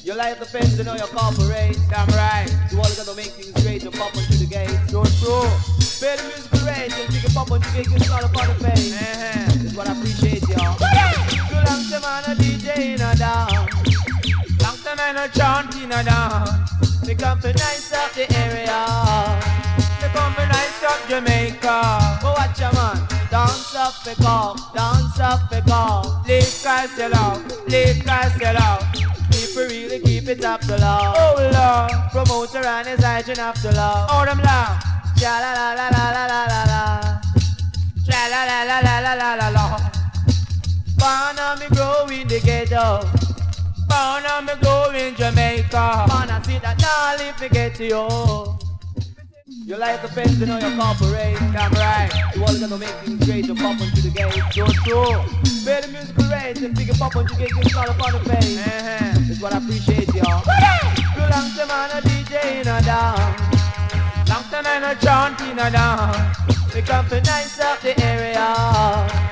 You like the fence, you know your corporate. Damn right. You all gotta make things great and pop onto the gate. So true. Pay the musical rate and pick it pop onto the gate, you start upon the face. That's what I appreciate, y'all. Too long time man a DJ in a dance. Long time man a chant in a dance. They come to nice up the area. They come to nice up Jamaica. Go watch ya man. Dance up the call, dance up the call. Please guys sell out, please guys sell out. People really keep it up to love. Oh Lord, promoter and his agent have to love. Oh them love. Cha la la la la la la la la. Cha la la la la la la la la. Born on me grow in the ghetto. Born on me grow in Jamaica. Born I see that now live to get to you. You like the fence, you know your corporate. Damn right. You all gotta make things great and pop onto the gate. So true. Pay the musical rate and pick it pop onto the gate, you start upon the face. That's what I appreciate, y'all. Too long time man a DJ in a dance. Long time man a chant in a dance. They come to nice up the area.